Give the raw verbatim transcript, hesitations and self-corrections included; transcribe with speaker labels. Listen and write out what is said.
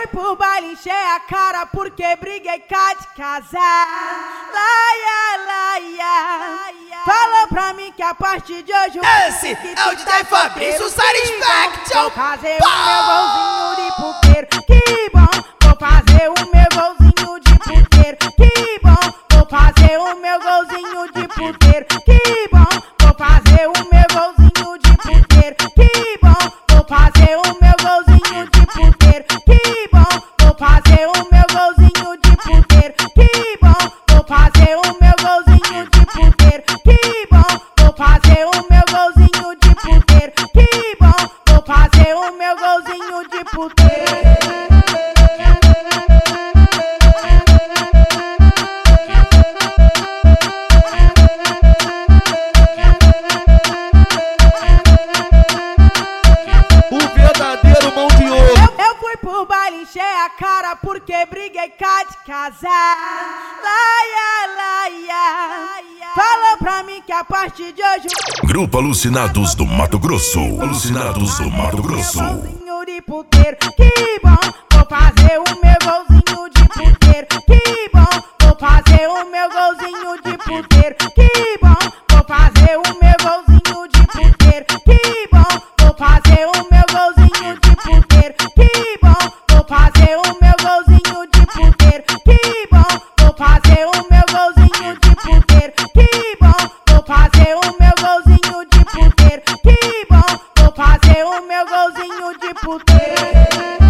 Speaker 1: fui pro baile, encher a cara porque briguei cá de casar. Laia, laia, falou pra mim que a partir de hoje
Speaker 2: esse é o D J Fabrício Satisfaction.
Speaker 1: Vou fazer o meu golzinho de puteiro, que bom. Vou fazer o meu golzinho de puteiro, que bom. Vou fazer o meu golzinho de puteiro, que bom. Vou fazer o meu golzinho de puteiro, que bom. Vou fazer o meu golzinho de puteiro, que bom. Vou fazer o meu golzinho de puteiro, que bom. Vou fazer o meu golzinho de puteiro, que bom. Vou fazer o meu golzinho de puteiro, que bom. Vou fazer o meu golzinho de puteiro. Encher a cara porque briguei cá de casar. Laia, laia, falou pra mim que a partir de hoje
Speaker 3: Grupo Alucinados do Mato Grosso. Alucinados do Mato Grosso.
Speaker 1: Golzinho de puteiro, que bom. Vou fazer o meu golzinho de puteiro, que bom. Vou fazer o meu golzinho de puteiro, que bom. Vou fazer o meu golzinho de puteiro, que bom. Vou fazer o meu golzinho de puteiro, que bom. Vou fazer o meu golzinho de puteiro, que bom. Vou fazer o meu golzinho de puteiro, que bom. Vou fazer o meu golzinho de puteiro, que bom. Vou fazer o meu golzinho de puteiro.